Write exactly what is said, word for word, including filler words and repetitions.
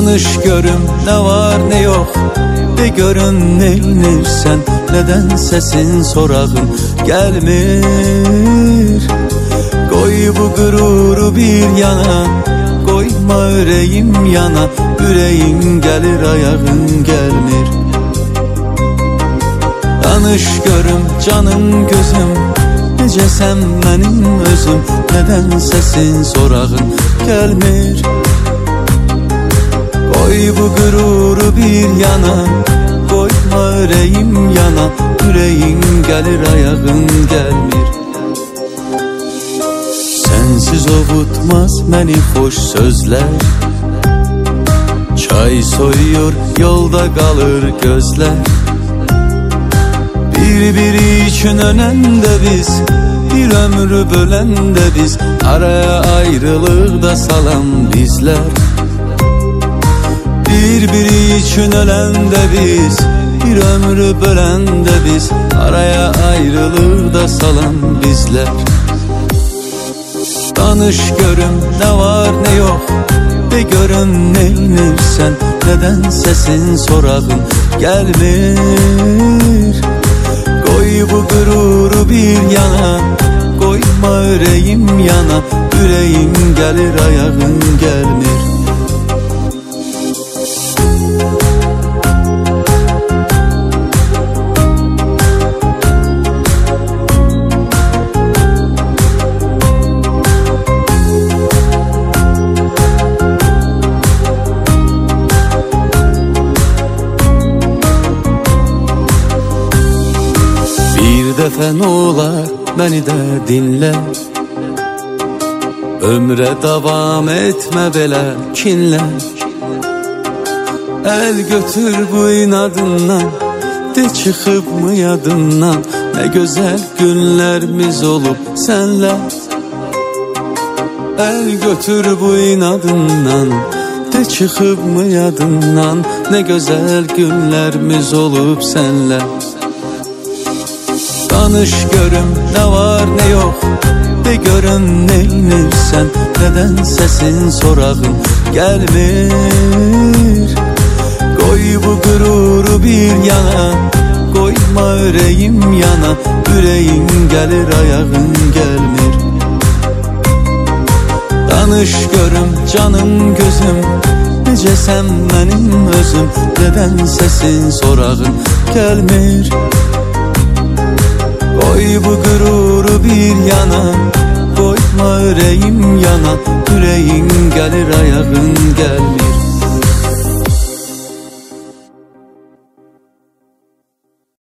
Danış görüm ne var ne yok, de görün neynirsen. Neden sesin sorağın gelmir? Koy bu gururu bir yana, koyma yüreğim yana. Yüreğin gelir ayağın gelmir. Danış görüm canım gözüm, necəsən mənim özüm. Neden sesin sorağın gelmir? Koy bu gururu bir yana, koyma yüreğim yana. Yüreğin gelir ayağın gelmir. Sensiz ovutmaz məni xoş sözler. Çay soyuyor yolda kalır gözler. Bir-biri için ölen de biz, bir ömrü bölen de biz. Araya ayrılık da salan bizler. Bir-biri için ölen de biz, bir ömrü bölen de biz. Araya ayrılık da salan bizler. Danış görüm ne var ne yok, de görün neynirsen. Neden sesin sorağın gelmir? Koy bu gururu bir yana, koyma yüreğim yana. Yüreğin gelir ayağın gelmir. Bir defa ne olar beni de dinle. Ömre devam etme belə kinle. El götür bu inadından, de çıkıp mı yadından. Ne güzel günlerimiz olup senle. El götür bu inadından, de çıkıp mı yadından. Ne güzel günlerimiz olup senle. Danış görüm ne var ne yok, de görün neynirsen. Neden sesin sorağın gelmir? Koy bu gururu bir yana, koyma yüreğim yana. Yüreğin gelir ayağın gelmir. Danış görüm canım gözüm, necəsən mənim özüm. Neden sesin sorağın gelmir? Koy bu gururu bir yana, koyma yüreğim yana. Yüreğin gelir ayağın gelmir.